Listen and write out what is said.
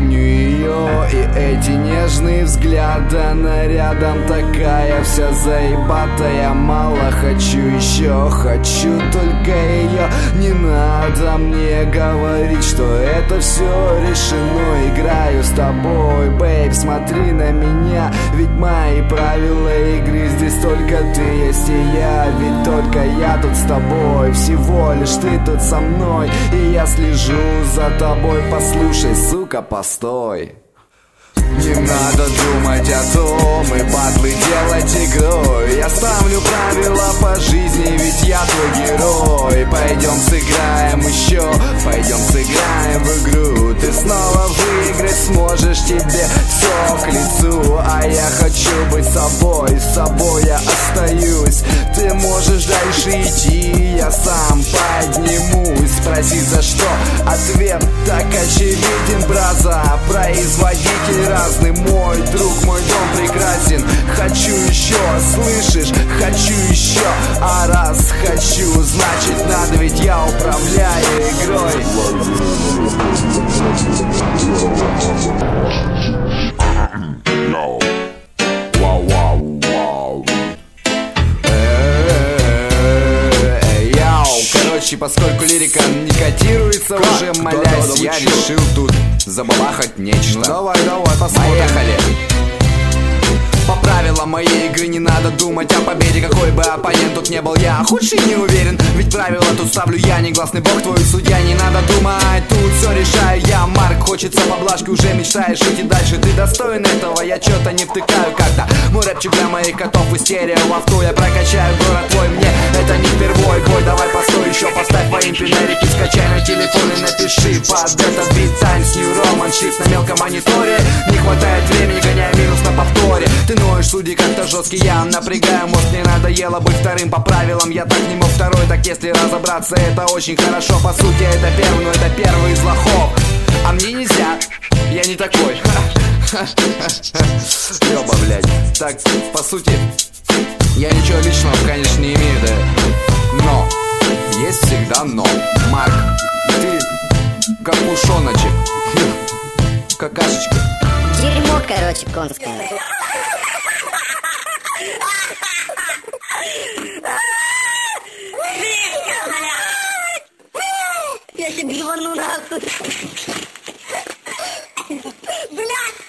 помню ее и эти нежные взгляды. Она рядом такая вся заебатая. Мало хочу еще, хочу только ее. Не надо мне говорить, что это все решено. Играю с тобой, бейб, смотри на меня. Ведь мои правила игры здесь только ты есть и я. Ведь только я тут с тобой, всего лишь ты тут со мной. И я слежу за тобой, послушай, сука, постой. Не надо думать о том и батлы делать игрой. Я ставлю правила по жизни, ведь я твой герой. Пойдем сыграем еще, пойдем сыграем в игру. Ты снова выиграть сможешь, тебе все к лицу. А я хочу быть собой я остаюсь. Ты можешь дальше идти, я сам поднимусь. Спроси за что, ответ так очевиден, браза. Производитель разный, мой друг, мой дом прекрасен. Хочу еще, слышишь, хочу еще. А раз хочу, значит надо, ведь я управляю игрой. Короче, поскольку лирика не котируется уже, молясь, я решил тут забабахать нечто. Ну давай, посмотрим. Поехали. По правилам моей игры не надо думать о победе. Какой бы оппонент тут не был, я худший не уверен. Ведь правила тут ставлю я, негласный бог, твой судья. Не надо думать, тут все решаю я. Марк, хочется поблажки, уже мечтаешь идти дальше. Ты достоин этого, я что-то не втыкаю как-то. Мой рэпчик для моих котов и стерео в авто. Я прокачаю город твой, мне это не впервой бой. Давай постой еще, поставь по импинерики. Скачай на телефон и напиши под этот бит Times New Roman Shift на мелком мониторе. Не хватает времени, гоняй минус на повторе. Ты ноешь, судьи как-то жесткий, я напрягаю мозг. Мне надоело быть вторым по правилам, я так не мог второй. Так если разобраться, это очень хорошо. По сути это первый, но это первый из лохов. А мне нельзя, я не такой. Ёба, блядь. Так, по сути, я ничего личного, конечно, не имею, да. Но, есть всегда но. Марк, ты как мушоночек. Какашечка. Дерьмо, короче, конское. Я тебе говорю, нахуй. Блядь!